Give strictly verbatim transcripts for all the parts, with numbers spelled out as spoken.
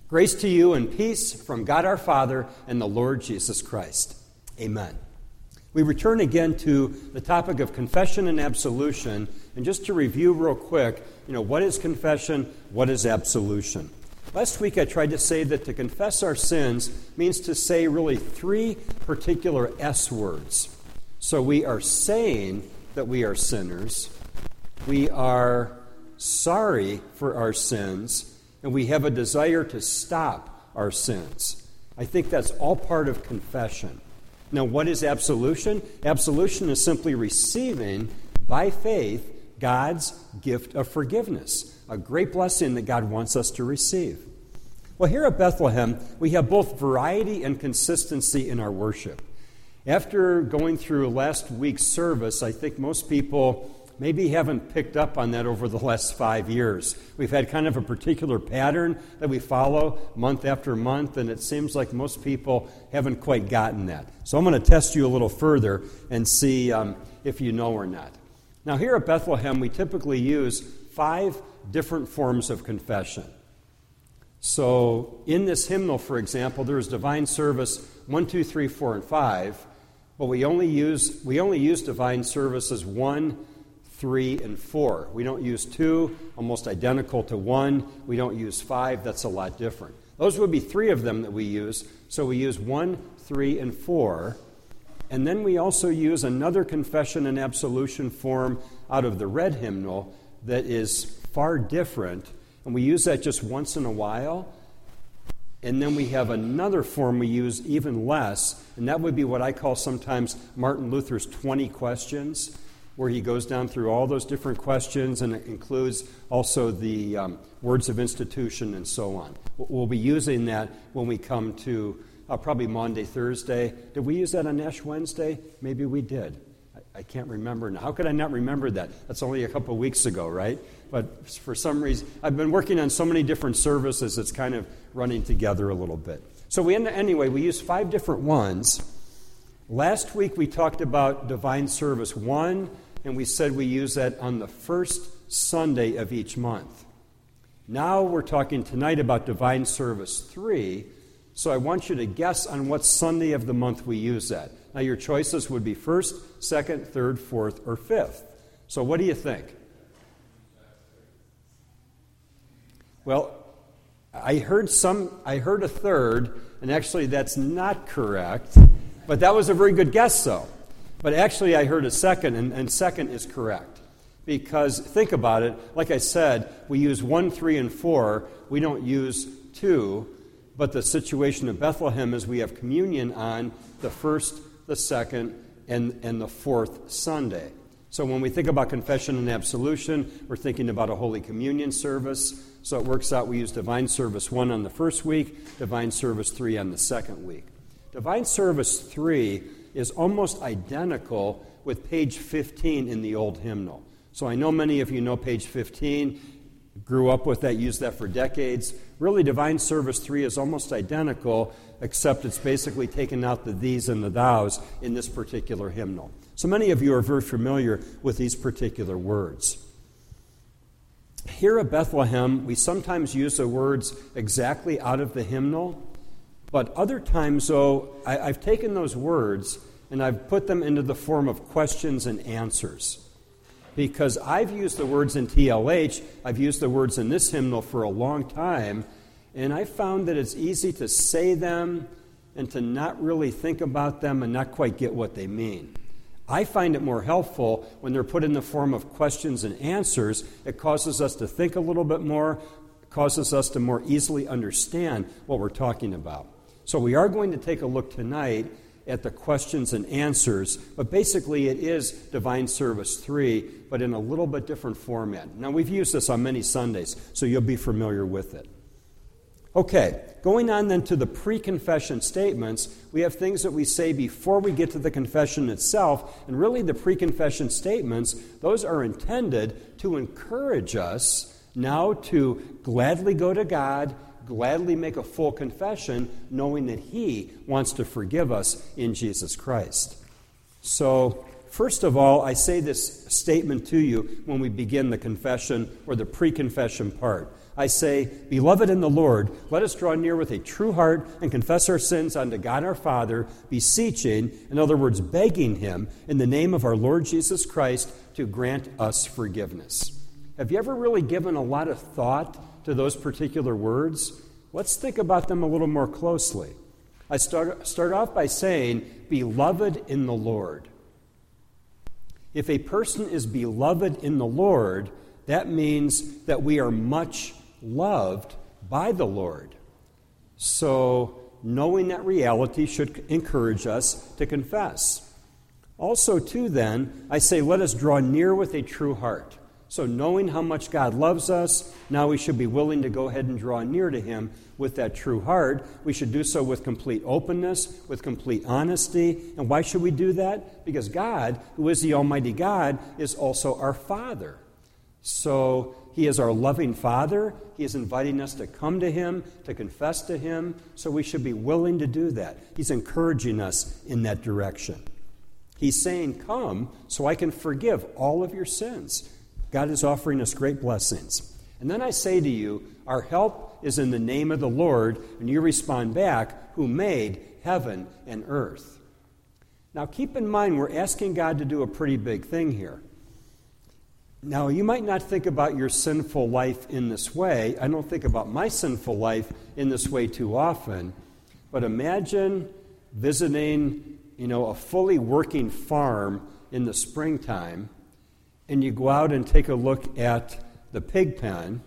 Grace to you and peace from God our Father and the Lord Jesus Christ. Amen. We return again to the topic of confession and absolution. And just to review real quick, you know, what is confession? What is absolution? Last week I tried to say that to confess our sins means to say really three particular S words. So we are saying that we are sinners, we are sorry for our sins, and we have a desire to stop our sins. I think that's all part of confession. Now, what is absolution? Absolution is simply receiving, by faith, God's gift of forgiveness, a great blessing that God wants us to receive. Well, here at Bethlehem, we have both variety and consistency in our worship. After going through last week's service, I think most people maybe haven't picked up on that over the last five years. We've had kind of a particular pattern that we follow month after month, and it seems like most people haven't quite gotten that. So I'm going to test you a little further and see um, if you know or not. Now, here at Bethlehem, we typically use five different forms of confession. So in this hymnal, for example, there is divine service one, two, three, four, and five, but we only use we only use divine services one, three, and four. We don't use two, almost identical to one. We don't use five. That's a lot different. Those would be three of them that we use. So we use one, three, and four. And then we also use another confession and absolution form out of the red hymnal that is far different. And we use that just once in a while. And then we have another form we use even less, and that would be what I call sometimes Martin Luther's twenty questions, where he goes down through all those different questions, and it includes also the um, words of institution and so on. We'll be using that when we come to uh, probably Maundy, Thursday. Did we use that on Ash Wednesday? Maybe we did. I, I can't remember now. How could I not remember that? That's only a couple of weeks ago, right? But for some reason, I've been working on so many different services, it's kind of running together a little bit. So we anyway, we use five different ones. Last week we talked about divine service one, and we said we use that on the first Sunday of each month. Now we're talking tonight about divine service three, so I want you to guess on what Sunday of the month we use that. Now your choices would be first, second, third, fourth, or fifth. So what do you think? Well, I heard some. I heard a third, and actually that's not correct, but that was a very good guess, though. But actually I heard a second, and, and second is correct. Because think about it, like I said, we use one, three, and four. We don't use two, but the situation of Bethlehem is we have communion on the first, the second, and, and the fourth Sunday. So when we think about confession and absolution, we're thinking about a Holy Communion service. So it works out we use divine service one on the first week, divine service three on the second week. Divine service three is almost identical with page fifteen in the old hymnal. So I know many of you know page fifteen, grew up with that, used that for decades. Really, divine service three is almost identical, except it's basically taken out the these and the thous in this particular hymnal. So many of you are very familiar with these particular words. Here at Bethlehem, we sometimes use the words exactly out of the hymnal, but other times, though, I, I've taken those words and I've put them into the form of questions and answers. Because I've used the words in T L H, I've used the words in this hymnal for a long time, and I found that it's easy to say them and to not really think about them and not quite get what they mean. I find it more helpful when they're put in the form of questions and answers. It causes us to think a little bit more, causes us to more easily understand what we're talking about. So we are going to take a look tonight at the questions and answers, but basically it is Divine Service three, but in a little bit different format. Now, we've used this on many Sundays, so you'll be familiar with it. Okay, going on then to the pre-confession statements, we have things that we say before we get to the confession itself, and really the pre-confession statements, those are intended to encourage us now to gladly go to God, gladly make a full confession, knowing that He wants to forgive us in Jesus Christ. So, first of all, I say this statement to you when we begin the confession or the pre-confession part. I say, Beloved in the Lord, let us draw near with a true heart and confess our sins unto God our Father, beseeching, in other words, begging him, in the name of our Lord Jesus Christ, to grant us forgiveness. Have you ever really given a lot of thought to those particular words? Let's think about them a little more closely. I start, start off by saying, Beloved in the Lord. If a person is beloved in the Lord, that means that we are much loved by the Lord. So, knowing that reality should encourage us to confess. Also, too, then, I say, let us draw near with a true heart. So, knowing how much God loves us, now we should be willing to go ahead and draw near to him with that true heart. We should do so with complete openness, with complete honesty. And why should we do that? Because God, who is the Almighty God, is also our Father. So he is our loving Father. He is inviting us to come to him, to confess to him. So we should be willing to do that. He's encouraging us in that direction. He's saying, come so I can forgive all of your sins. God is offering us great blessings. And then I say to you, our help is in the name of the Lord, and you respond back, who made heaven and earth. Now keep in mind, we're asking God to do a pretty big thing here. Now, you might not think about your sinful life in this way. I don't think about my sinful life in this way too often. But imagine visiting, you know, a fully working farm in the springtime, and you go out and take a look at the pig pen,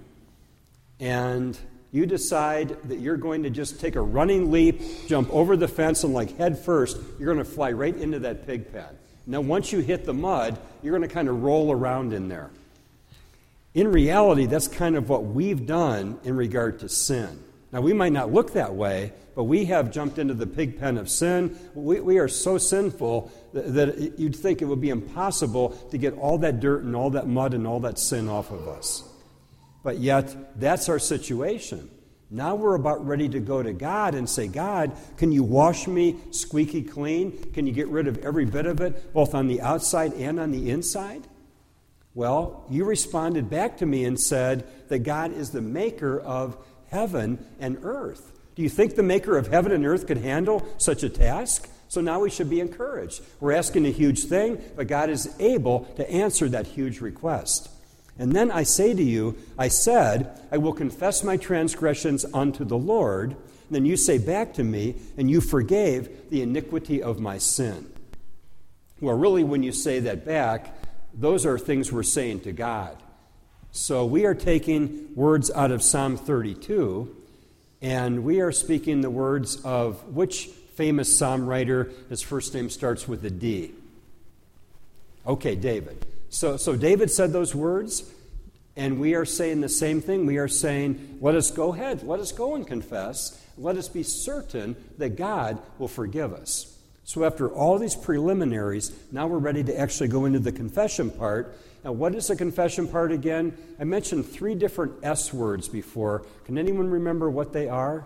and you decide that you're going to just take a running leap, jump over the fence, and like head first, you're going to fly right into that pig pen. Now, once you hit the mud, you're going to kind of roll around in there. In reality, that's kind of what we've done in regard to sin. Now, we might not look that way, but we have jumped into the pig pen of sin. We, we are so sinful that, that you'd think it would be impossible to get all that dirt and all that mud and all that sin off of us. But yet, that's our situation. Now we're about ready to go to God and say, God, can you wash me squeaky clean? Can you get rid of every bit of it, both on the outside and on the inside? Well, you responded back to me and said that God is the maker of heaven and earth. Do you think the maker of heaven and earth could handle such a task? So now we should be encouraged. We're asking a huge thing, but God is able to answer that huge request. And then I say to you, I said, I will confess my transgressions unto the Lord. And then you say back to me, and you forgave the iniquity of my sin. Well, really, when you say that back, those are things we're saying to God. So we are taking words out of Psalm thirty-two, and we are speaking the words of which famous psalm writer, his first name starts with a D? Okay, David. So, so David said those words, and we are saying the same thing. We are saying, let us go ahead, let us go and confess. Let us be certain that God will forgive us. So after all these preliminaries, now we're ready to actually go into the confession part. Now, what is the confession part again? I mentioned three different S words before. Can anyone remember what they are?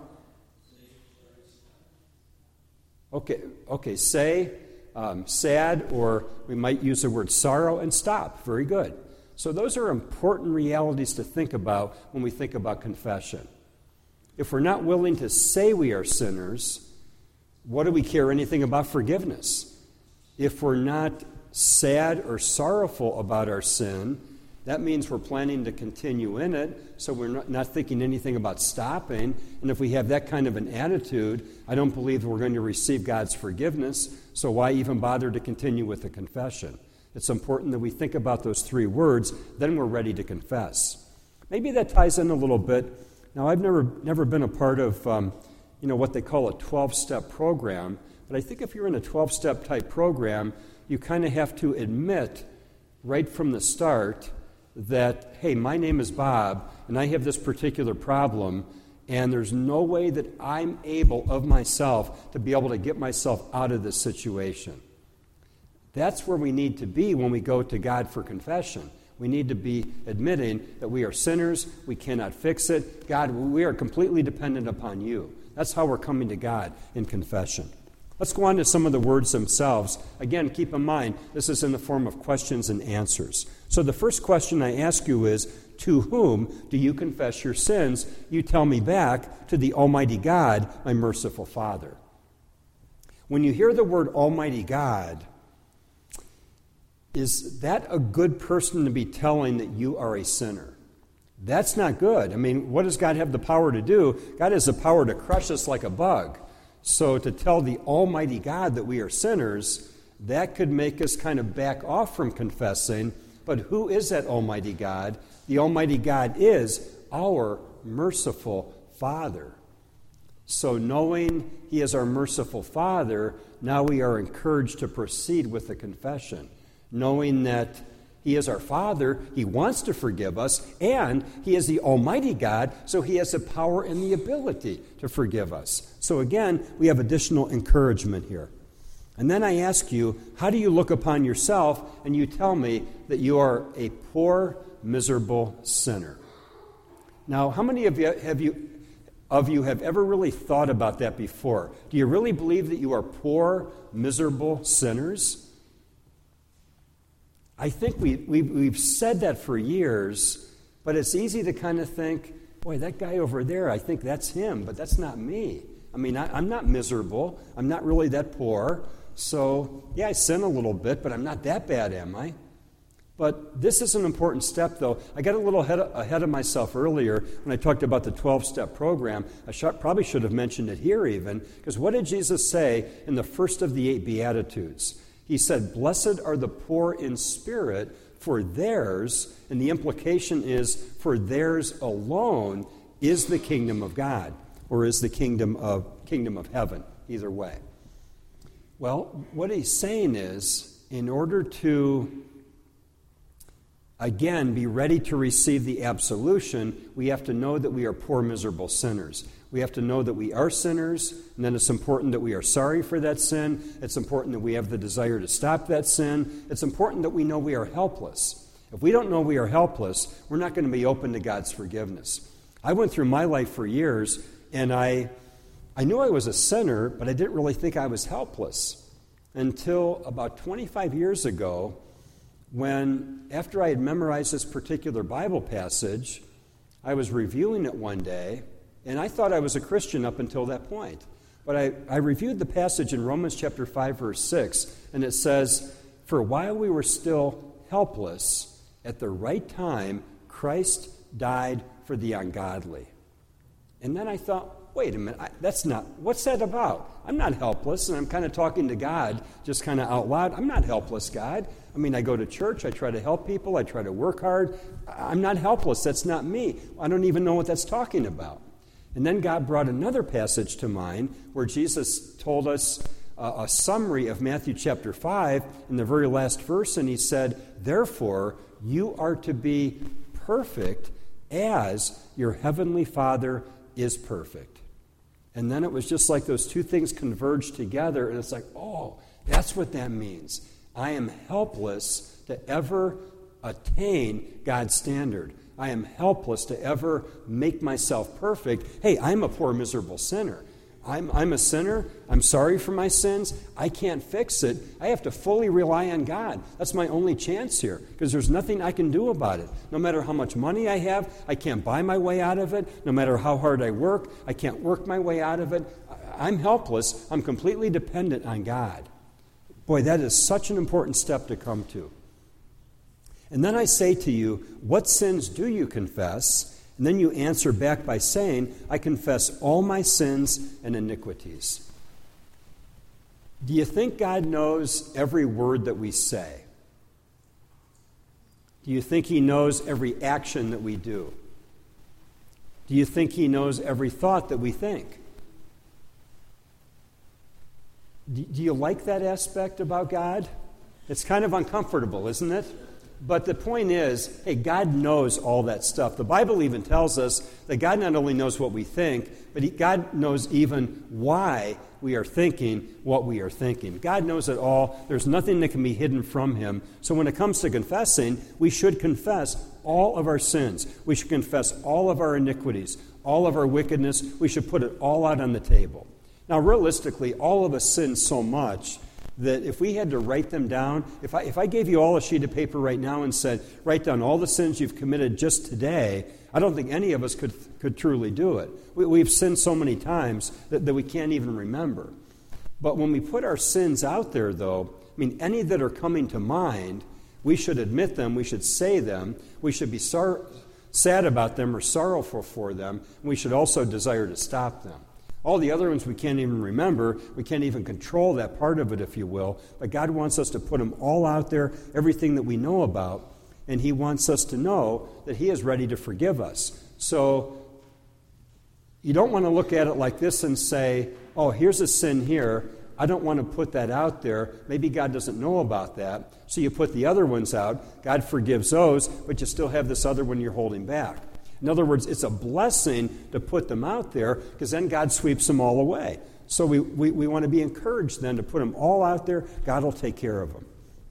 Okay, okay, say, um, sad, or we might use the word sorrow, and stop. Very good. So those are important realities to think about when we think about confession. If we're not willing to say we are sinners, what do we care anything about forgiveness? If we're not sad or sorrowful about our sin, that means we're planning to continue in it, so we're not, not thinking anything about stopping. And if we have that kind of an attitude, I don't believe we're going to receive God's forgiveness, so why even bother to continue with the confession? It's important that we think about those three words, then we're ready to confess. Maybe that ties in a little bit. Now, I've never never been a part of um, you know, what they call a twelve-step program, but I think if you're in a twelve-step type program, you kind of have to admit right from the start that, hey, my name is Bob, and I have this particular problem, and there's no way that I'm able of myself to be able to get myself out of this situation. That's where we need to be when we go to God for confession. We need to be admitting that we are sinners, we cannot fix it. God, we are completely dependent upon you. That's how we're coming to God in confession. Let's go on to some of the words themselves. Again, keep in mind, this is in the form of questions and answers. So the first question I ask you is, To whom do you confess your sins? You tell me back, to the Almighty God, my merciful Father. When you hear the word Almighty God, is that a good person to be telling that you are a sinner? That's not good. I mean, what does God have the power to do? God has the power to crush us like a bug. So to tell the Almighty God that we are sinners, that could make us kind of back off from confessing. But who is that Almighty God? The Almighty God is our merciful Father. So knowing He is our merciful Father, now we are encouraged to proceed with the confession, knowing that He is our Father, He wants to forgive us, and He is the Almighty God, so He has the power and the ability to forgive us. So again, we have additional encouragement here. And then I ask you, how do you look upon yourself? And you tell me that you are a poor, miserable sinner. Now, how many of you have you of you have ever really thought about that before? Do you really believe that you are poor, miserable sinners? I think we, we, we've said that for years, but it's easy to kind of think, boy, that guy over there, I think that's him, but that's not me. I mean, I, I'm not miserable. I'm not really that poor. So, yeah, I sin a little bit, but I'm not that bad, am I? But this is an important step, though. I got a little ahead of, ahead of myself earlier when I talked about the twelve-step program. I sh- probably should have mentioned it here even, because what did Jesus say in the first of the eight Beatitudes? He said, "Blessed are the poor in spirit, for theirs," and the implication is, for theirs alone is the kingdom of God, or is the kingdom of kingdom of heaven, either way. Well, what he's saying is, in order to, again, be ready to receive the absolution, we have to know that we are poor, miserable sinners. We have to know that we are sinners, and then it's important that we are sorry for that sin. It's important that we have the desire to stop that sin. It's important that we know we are helpless. If we don't know we are helpless, we're not going to be open to God's forgiveness. I went through my life for years, and I, I knew I was a sinner, but I didn't really think I was helpless until about twenty-five years ago, when, after I had memorized this particular Bible passage, I was reviewing it one day, and I thought I was a Christian up until that point. But I, I reviewed the passage in Romans chapter five, verse six, and it says, "For while we were still helpless, at the right time, Christ died for the ungodly." And then I thought, wait a minute, I, that's not, what's that about? I'm not helpless, and I'm kind of talking to God just kind of out loud. I'm not helpless, God. I mean, I go to church, I try to help people, I try to work hard. I'm not helpless, that's not me. I don't even know what that's talking about. And then God brought another passage to mind where Jesus told us a, a summary of Matthew chapter five in the very last verse, and he said, "Therefore, you are to be perfect as your heavenly Father is perfect." And then it was just like those two things converged together, and it's like, oh, that's what that means. I am helpless to ever attain God's standard. I am helpless to ever make myself perfect. Hey, I'm a poor, miserable sinner. I'm, I'm a sinner. I'm sorry for my sins. I can't fix it. I have to fully rely on God. That's my only chance here, because there's nothing I can do about it. No matter how much money I have, I can't buy my way out of it. No matter how hard I work, I can't work my way out of it. I'm helpless. I'm completely dependent on God. Boy, that is such an important step to come to. And then I say to you, what sins do you confess? And then you answer back by saying, I confess all my sins and iniquities. Do you think God knows every word that we say? Do you think He knows every action that we do? Do you think He knows every thought that we think? Do you like that aspect about God? It's kind of uncomfortable, isn't it? But the point is, hey, God knows all that stuff. The Bible even tells us that God not only knows what we think, but he, God knows even why we are thinking what we are thinking. God knows it all. There's nothing that can be hidden from Him. So when it comes to confessing, we should confess all of our sins. We should confess all of our iniquities, all of our wickedness. We should put it all out on the table. Now, realistically, all of us sin so much that if we had to write them down, if I, if I gave you all a sheet of paper right now and said, write down all the sins you've committed just today, I don't think any of us could could truly do it. We, we've sinned so many times that, that we can't even remember. But when we put our sins out there, though, I mean, any that are coming to mind, we should admit them, we should say them, we should be sor- sad about them or sorrowful for them, and we should also desire to stop them. All the other ones we can't even remember. We can't even control that part of it, if you will. But God wants us to put them all out there, everything that we know about, and He wants us to know that He is ready to forgive us. So you don't want to look at it like this and say, oh, here's a sin here. I don't want to put that out there. Maybe God doesn't know about that. So you put the other ones out. God forgives those, but you still have this other one you're holding back. In other words, it's a blessing to put them out there because then God sweeps them all away. So we, we, we want to be encouraged then to put them all out there. God will take care of them.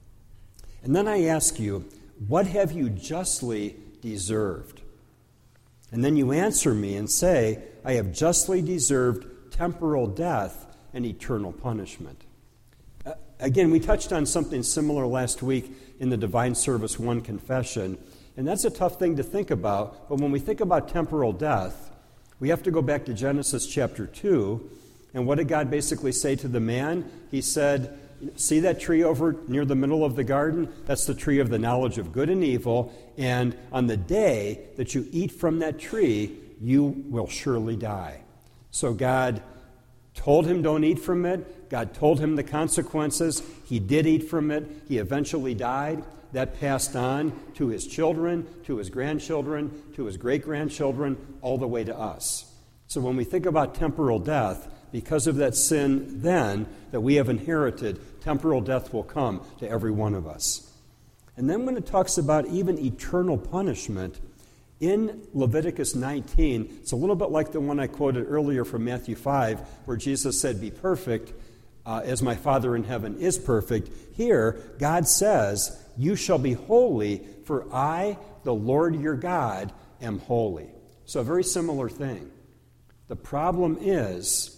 And then I ask you, what have you justly deserved? And then you answer me and say, I have justly deserved temporal death and eternal punishment. Uh, again, we touched on something similar last week in the Divine Service one confession. And that's a tough thing to think about, but when we think about temporal death, we have to go back to Genesis chapter two, and what did God basically say to the man? He said, see that tree over near the middle of the garden? That's the tree of the knowledge of good and evil, and on the day that you eat from that tree, you will surely die. So God told him don't eat from it. God told him the consequences. He did eat from it. He eventually died. That passed on to his children, to his grandchildren, to his great-grandchildren, all the way to us. So when we think about temporal death, because of that sin then that we have inherited, temporal death will come to every one of us. And then when it talks about even eternal punishment, in Leviticus nineteen, it's a little bit like the one I quoted earlier from Matthew five, where Jesus said, be perfect uh, as my Father in heaven is perfect. Here, God says, you shall be holy, for I, the Lord your God, am holy. So a very similar thing. The problem is,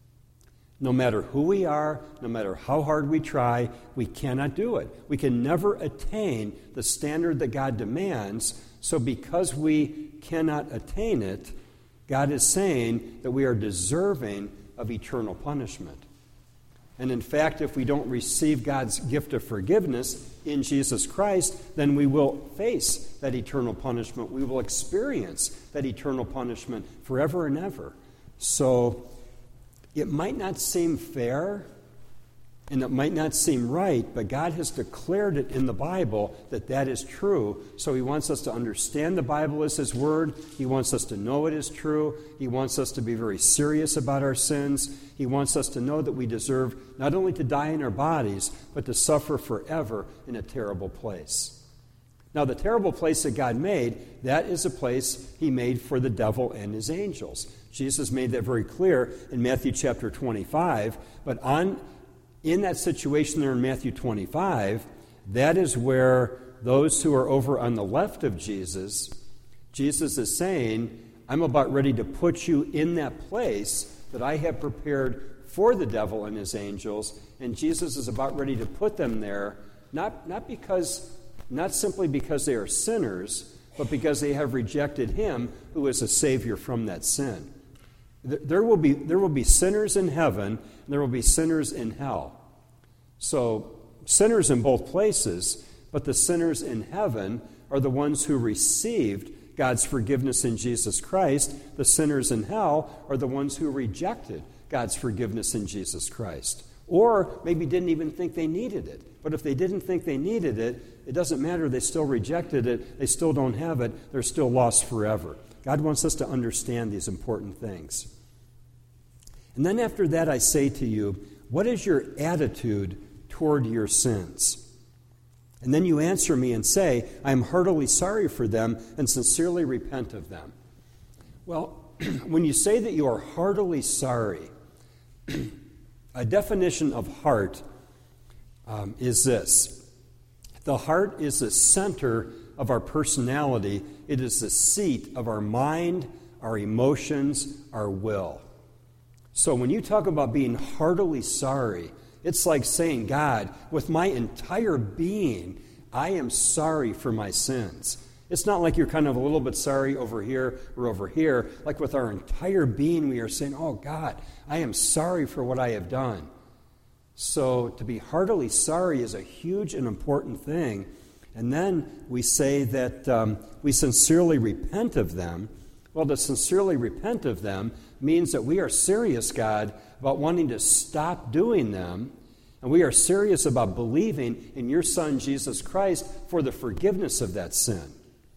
no matter who we are, no matter how hard we try, we cannot do it. We can never attain the standard that God demands. So because we cannot attain it, God is saying that we are deserving of eternal punishment. And in fact, if we don't receive God's gift of forgiveness in Jesus Christ, then we will face that eternal punishment. We will experience that eternal punishment forever and ever. So it might not seem fair, and it might not seem right, but God has declared it in the Bible that that is true. So He wants us to understand the Bible as His Word. He wants us to know it is true. He wants us to be very serious about our sins. He wants us to know that we deserve not only to die in our bodies, but to suffer forever in a terrible place. Now, the terrible place that God made, that is a place He made for the devil and his angels. Jesus made that very clear in Matthew chapter twenty-five, but on in that situation there in Matthew twenty-five, that is where those who are over on the left of Jesus, Jesus is saying, I'm about ready to put you in that place that I have prepared for the devil and his angels, and Jesus is about ready to put them there, not, not because, not simply because they are sinners, but because they have rejected Him who is a Savior from that sin. There will be, there will be sinners in heaven, and there will be sinners in hell. So, sinners in both places, but the sinners in heaven are the ones who received God's forgiveness in Jesus Christ. The sinners in hell are the ones who rejected God's forgiveness in Jesus Christ. Or maybe didn't even think they needed it. But if they didn't think they needed it, it doesn't matter. They still rejected it. They still don't have it. They're still lost forever. God wants us to understand these important things. And then after that, I say to you, what is your attitude toward your sins? And then you answer me and say, I am heartily sorry for them and sincerely repent of them. Well, when you say that you are heartily sorry, a definition of heart um, is this. The heart is the center of our personality. It is the seat of our mind, our emotions, our will. So when you talk about being heartily sorry, It's like saying, God, with my entire being, I am sorry for my sins. It's not like you're kind of a little bit sorry over here or over here. Like with our entire being, we are saying, oh, God, I am sorry for what I have done. So to be heartily sorry is a huge and important thing. And then we say that um, we sincerely repent of them. Well, to sincerely repent of them means that we are serious, God, about wanting to stop doing them. And we are serious about believing in your Son, Jesus Christ, for the forgiveness of that sin.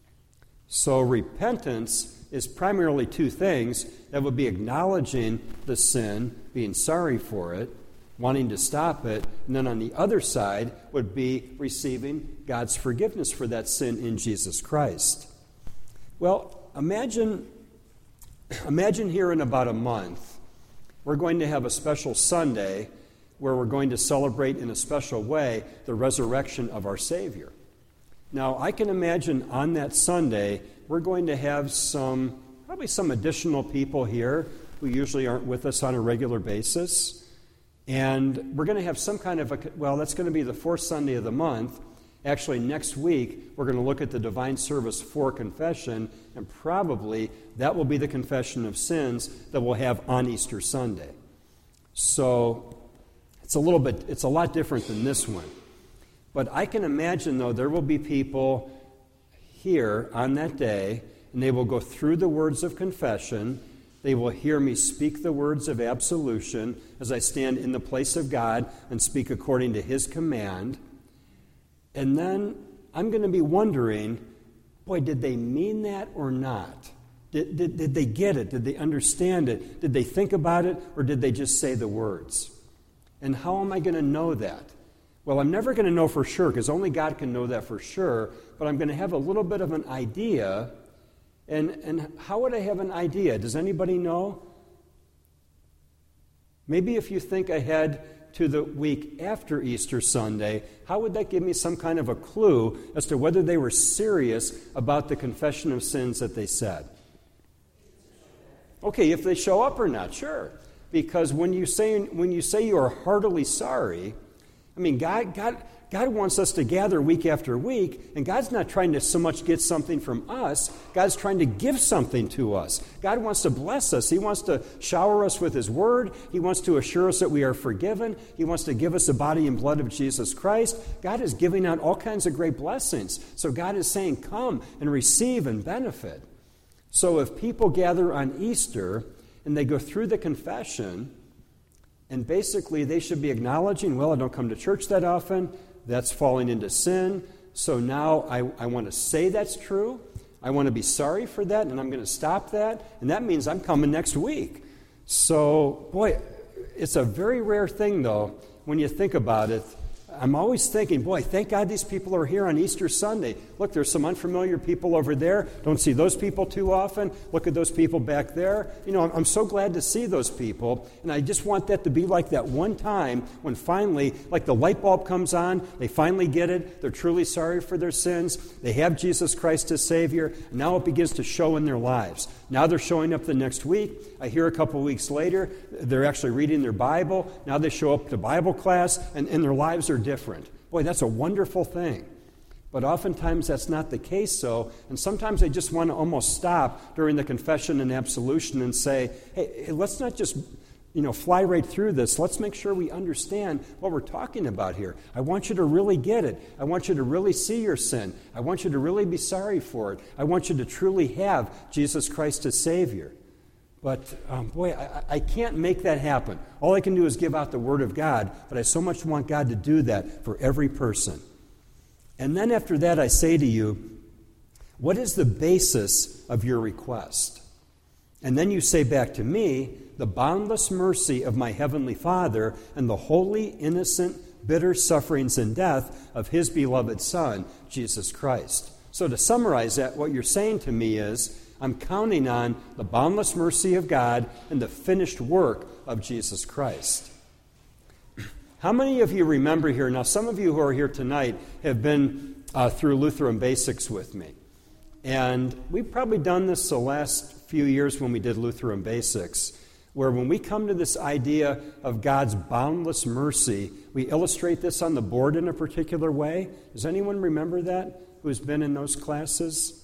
So repentance is primarily two things. That would be acknowledging the sin, being sorry for it, wanting to stop it, and then on the other side would be receiving God's forgiveness for that sin in Jesus Christ. Well, imagine, imagine here in about a month, we're going to have a special Sunday where we're going to celebrate in a special way the resurrection of our Savior. Now, I can imagine on that Sunday, we're going to have some, probably some additional people here who usually aren't with us on a regular basis. And we're going to have some kind of a, well, that's going to be the fourth Sunday of the month. Actually, next week, we're going to look at the divine service for confession, and probably that will be the confession of sins that we'll have on Easter Sunday. So it's a little bit, it's a lot different than this one. But I can imagine, though, there will be people here on that day, and they will go through the words of confession. They will hear me speak the words of absolution as I stand in the place of God and speak according to His command. And then I'm going to be wondering, boy, did they mean that or not? Did, did, did they get it? Did they understand it? Did they think about it, or did they just say the words? And how am I going to know that? Well, I'm never going to know for sure, because only God can know that for sure, but I'm going to have a little bit of an idea. And, and how would I have an idea? Does anybody know? Maybe if you think ahead to the week after Easter Sunday, how would that give me some kind of a clue as to whether they were serious about the confession of sins that they said? Okay, if they show up or not, sure. Because when you say when you say you are heartily sorry, I mean, God, God, God wants us to gather week after week, and God's not trying to so much get something from us. God's trying to give something to us. God wants to bless us. He wants to shower us with His Word. He wants to assure us that we are forgiven. He wants to give us the body and blood of Jesus Christ. God is giving out all kinds of great blessings. So God is saying, come and receive and benefit. So if people gather on Easter and they go through the confession, and basically they should be acknowledging, well, I don't come to church that often. That's falling into sin. So now I, I want to say that's true. I want to be sorry for that, and I'm going to stop that. And that means I'm coming next week. So, boy, it's a very rare thing, though, when you think about it. I'm always thinking, boy, thank God these people are here on Easter Sunday. Look, there's some unfamiliar people over there. Don't see those people too often. Look at those people back there. You know, I'm, I'm so glad to see those people. And I just want that to be like that one time when finally, like the light bulb comes on, they finally get it. They're truly sorry for their sins. They have Jesus Christ as Savior. Now it begins to show in their lives. Now they're showing up the next week. I hear a couple weeks later, they're actually reading their Bible. Now they show up to Bible class, and, and their lives are different. Boy, that's a wonderful thing. But oftentimes that's not the case, so, and sometimes I just want to almost stop during the confession and absolution and say, hey, hey, let's not just, you know, fly right through this. Let's make sure we understand what we're talking about here. I want you to really get it. I want you to really see your sin. I want you to really be sorry for it. I want you to truly have Jesus Christ as Savior. But, um, boy, I, I can't make that happen. All I can do is give out the Word of God, but I so much want God to do that for every person. And then after that, I say to you, what is the basis of your request? And then you say back to me, the boundless mercy of my Heavenly Father and the holy, innocent, bitter sufferings and death of His beloved Son, Jesus Christ. So to summarize that, what you're saying to me is, I'm counting on the boundless mercy of God and the finished work of Jesus Christ. How many of you remember here, now some of you who are here tonight have been uh, through Lutheran Basics with me. And we've probably done this the last few years when we did Lutheran Basics. where when we come to this idea of God's boundless mercy, we illustrate this on the board in a particular way. Does anyone remember that who's been in those classes?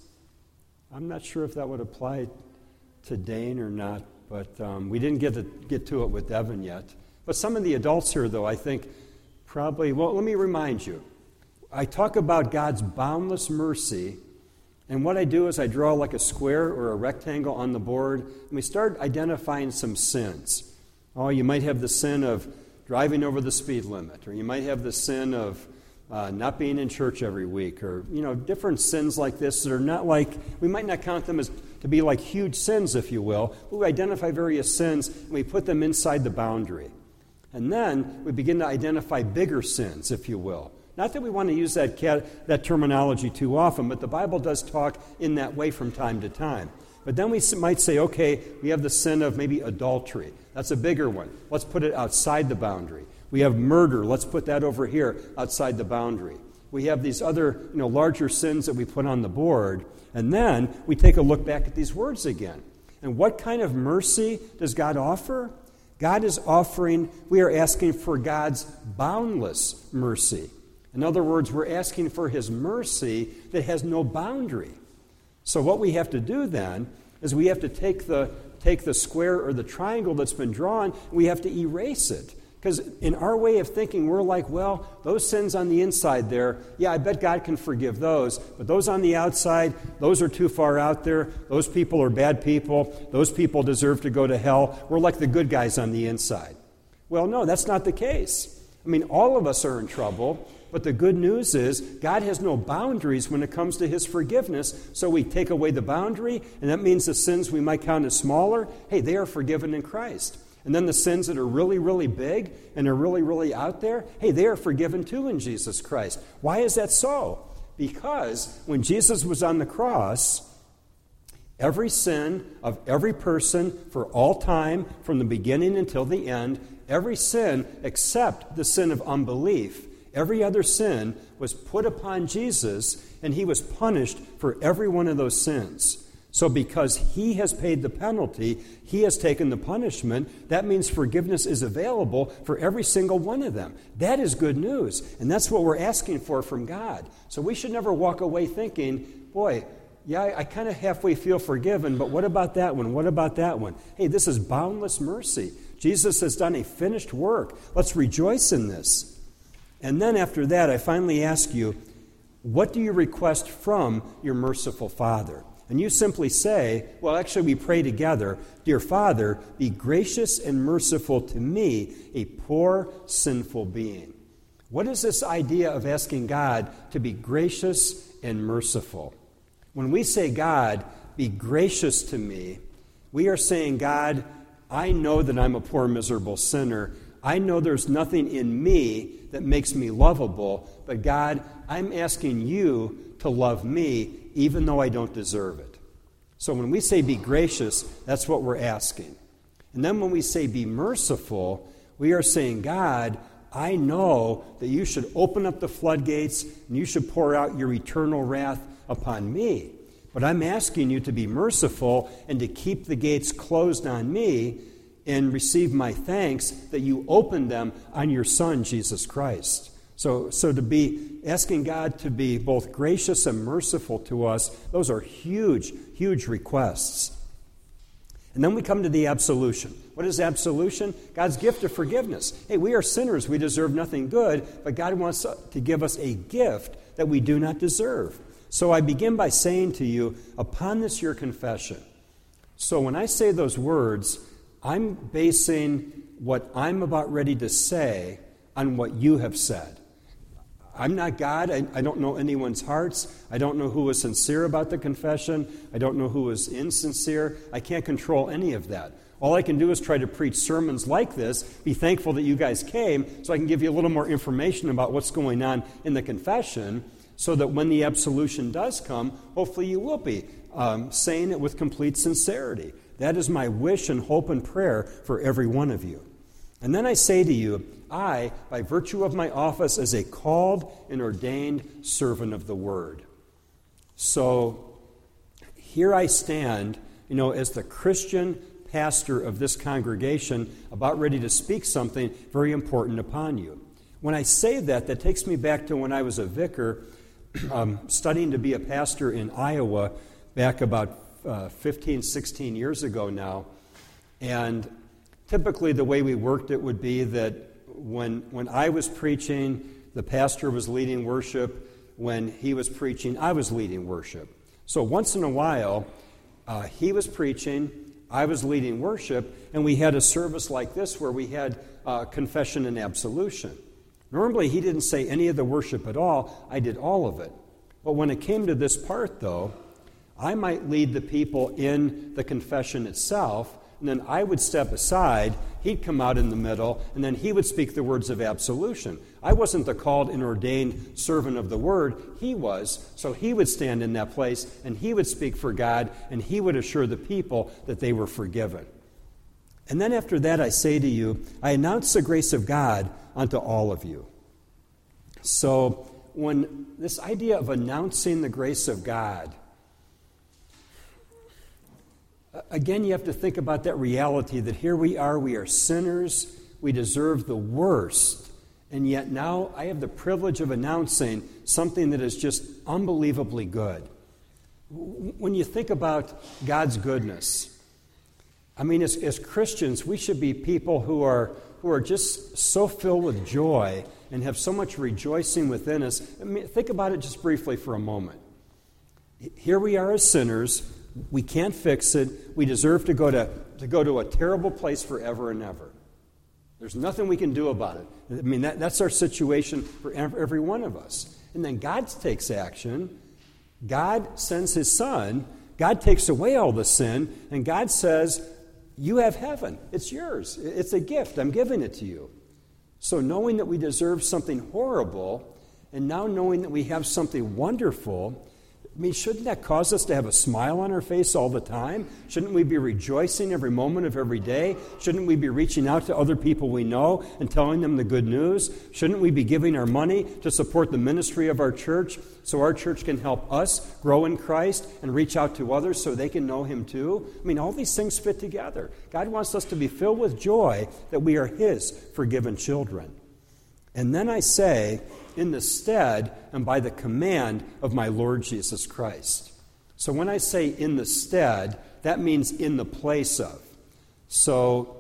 I'm not sure if that would apply to Dane or not, but um, we didn't get to, get to it with Devin yet. But some of the adults here, though, I think probably, well, let me remind you. I talk about God's boundless mercy, and what I do is I draw like a square or a rectangle on the board, and we start identifying some sins. Oh, you might have the sin of driving over the speed limit, or you might have the sin of uh, not being in church every week, or, you know, different sins like this that are not like, we might not count them as to be like huge sins, if you will, but we identify various sins, and we put them inside the boundary. And then we begin to identify bigger sins, if you will. Not that we want to use that cat, that terminology too often, but the Bible does talk in that way from time to time. But then we might say, okay, we have the sin of maybe adultery. That's a bigger one. Let's put it outside the boundary. We have murder. Let's put that over here outside the boundary. We have these other, you know, larger sins that we put on the board. And then we take a look back at these words again. And what kind of mercy does God offer? God is offering, we are asking for God's boundless mercy. In other words, we're asking for His mercy that has no boundary. So what we have to do then is we have to take the, take the square or the triangle that's been drawn, and we have to erase it. Because in our way of thinking, we're like, well, those sins on the inside there, yeah, I bet God can forgive those. But those on the outside, those are too far out there. Those people are bad people. Those people deserve to go to hell. We're like the good guys on the inside. Well, no, that's not the case. I mean, all of us are in trouble. But the good news is God has no boundaries when it comes to His forgiveness. So we take away the boundary, and that means the sins we might count as smaller, hey, they are forgiven in Christ. And then the sins that are really, really big and are really, really out there, hey, they are forgiven too in Jesus Christ. Why is that so? Because when Jesus was on the cross, every sin of every person for all time, from the beginning until the end, every sin except the sin of unbelief, every other sin was put upon Jesus, and He was punished for every one of those sins. So because He has paid the penalty, He has taken the punishment, that means forgiveness is available for every single one of them. That is good news, and that's what we're asking for from God. So we should never walk away thinking, boy, yeah, I, I kind of halfway feel forgiven, but what about that one? What about that one? Hey, this is boundless mercy. Jesus has done a finished work. Let's rejoice in this. And then after that, I finally ask you, what do you request from your merciful Father? And you simply say, well, actually we pray together, Dear Father, be gracious and merciful to me, a poor, sinful being. What is this idea of asking God to be gracious and merciful? When we say, God, be gracious to me, we are saying, God, I know that I'm a poor, miserable sinner. I know there's nothing in me that makes me lovable, but God, I'm asking you to love me even though I don't deserve it. So when we say be gracious, that's what we're asking. And then when we say be merciful, we are saying, God, I know that you should open up the floodgates and you should pour out your eternal wrath upon me. But I'm asking you to be merciful and to keep the gates closed on me and receive my thanks that you opened them on your Son, Jesus Christ. So, so to be asking God to be both gracious and merciful to us, those are huge, huge requests. And then we come to the absolution. What is absolution? God's gift of forgiveness. Hey, we are sinners. We deserve nothing good, but God wants to give us a gift that we do not deserve. So I begin by saying to you, upon this your confession. So when I say those words, I'm basing what I'm about ready to say on what you have said. I'm not God. I, I don't know anyone's hearts. I don't know who was sincere about the confession. I don't know who was insincere. I can't control any of that. All I can do is try to preach sermons like this, be thankful that you guys came, so I can give you a little more information about what's going on in the confession, so that when the absolution does come, hopefully you will be um, saying it with complete sincerity. That is my wish and hope and prayer for every one of you. And then I say to you, I, by virtue of my office as a called and ordained servant of the Word. So here I stand, you know, as the Christian pastor of this congregation, about ready to speak something very important upon you. When I say that, that takes me back to when I was a vicar um, studying to be a pastor in Iowa back about uh, fifteen, sixteen years ago now. And typically the way we worked it would be that when when I was preaching, the pastor was leading worship. When he was preaching, I was leading worship. So once in a while, uh, he was preaching, I was leading worship, and we had a service like this where we had uh, confession and absolution. Normally, he didn't say any of the worship at all. I did all of it. But when it came to this part, though, I might lead the people in the confession itself, and then I would step aside, he'd come out in the middle, and then he would speak the words of absolution. I wasn't the called and ordained servant of the word, he was, so he would stand in that place, and he would speak for God, and he would assure the people that they were forgiven. And then after that I say to you, I announce the grace of God unto all of you. So when this idea of announcing the grace of God, again, you have to think about that reality that here we are, we are sinners, we deserve the worst, and yet now I have the privilege of announcing something that is just unbelievably good. When you think about God's goodness, I mean, as, as Christians, we should be people who are who are just so filled with joy and have so much rejoicing within us. I mean, think about it just briefly for a moment. Here we are as sinners. We can't fix it. We deserve to go to, to go to a terrible place forever and ever. There's nothing we can do about it. I mean, that, that's our situation for every one of us. And then God takes action. God sends his Son. God takes away all the sin. And God says, you have heaven. It's yours. It's a gift. I'm giving it to you. So knowing that we deserve something horrible, and now knowing that we have something wonderful, I mean, shouldn't that cause us to have a smile on our face all the time? Shouldn't we be rejoicing every moment of every day? Shouldn't we be reaching out to other people we know and telling them the good news? Shouldn't we be giving our money to support the ministry of our church so our church can help us grow in Christ and reach out to others so they can know him too? I mean, all these things fit together. God wants us to be filled with joy that we are his forgiven children. And then I say, in the stead and by the command of my Lord Jesus Christ. So when I say in the stead, that means in the place of. So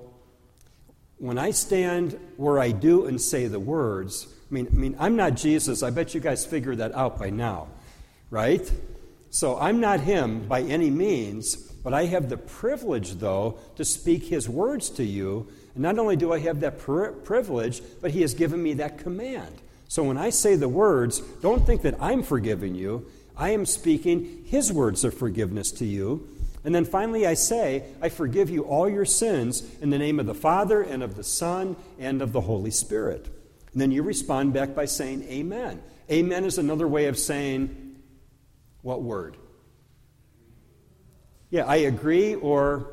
when I stand where I do and say the words, I mean, I mean, I'm not Jesus. I bet you guys figured that out by now, right? So I'm not him by any means, but I have the privilege, though, to speak his words to you. And not only do I have that pri- privilege, but he has given me that command. So when I say the words, don't think that I'm forgiving you. I am speaking his words of forgiveness to you. And then finally I say, I forgive you all your sins in the name of the Father and of the Son and of the Holy Spirit. And then you respond back by saying amen. Amen is another way of saying what word? Yeah, I agree, or...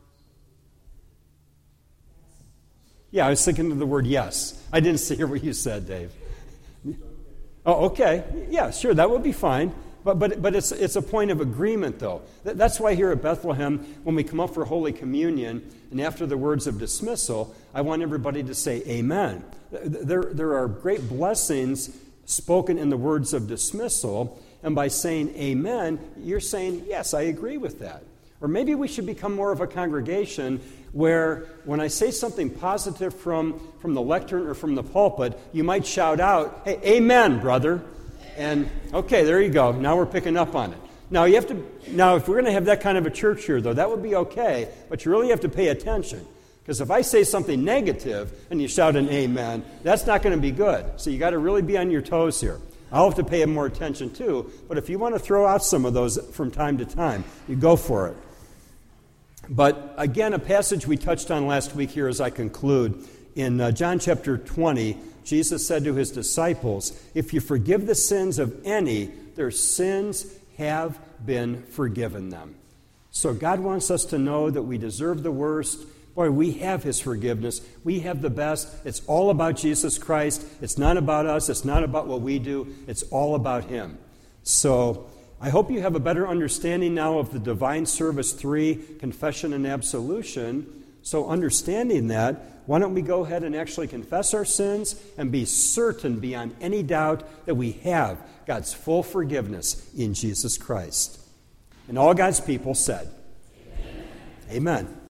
Yeah, I was thinking of the word yes. I didn't hear what you said, Dave. Oh, okay. Yeah, sure, that would be fine. But but but it's it's a point of agreement, though. That's why here at Bethlehem, when we come up for Holy Communion, and after the words of dismissal, I want everybody to say amen. There, there are great blessings spoken in the words of dismissal, and by saying amen, you're saying, yes, I agree with that. Or maybe we should become more of a congregation where when I say something positive from, from the lectern or from the pulpit, you might shout out, hey, amen, brother. And, okay, there you go. Now we're picking up on it. Now, you have to. Now, if we're going to have that kind of a church here, though, that would be okay, but you really have to pay attention. Because if I say something negative and you shout an amen, that's not going to be good. So you got to really be on your toes here. I'll have to pay more attention, too. But if you want to throw out some of those from time to time, you go for it. But again, a passage we touched on last week here as I conclude. In uh, John chapter twenty, Jesus said to his disciples, if you forgive the sins of any, their sins have been forgiven them. So God wants us to know that we deserve the worst. Boy, we have his forgiveness. We have the best. It's all about Jesus Christ. It's not about us. It's not about what we do. It's all about him. So I hope you have a better understanding now of the Divine Service three, confession and absolution. So understanding that, why don't we go ahead and actually confess our sins and be certain beyond any doubt that we have God's full forgiveness in Jesus Christ. And all God's people said, Amen. Amen.